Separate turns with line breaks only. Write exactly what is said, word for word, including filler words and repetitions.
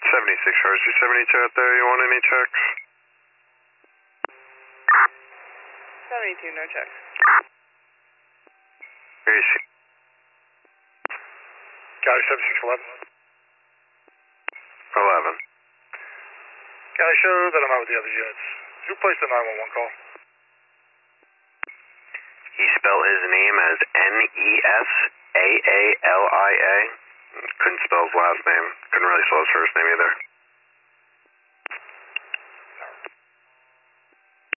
seventy-six Charge two seventy-two out there. You want any checks?
seventy-two, no checks.
Where is she?
Gary seventy-six eleven.
eleven.
Gary, show that I'm out with the other units. Who placed the nine one one call?
He spelled his name as N E S A A L I A. Couldn't spell his last name. Couldn't really spell his first name either.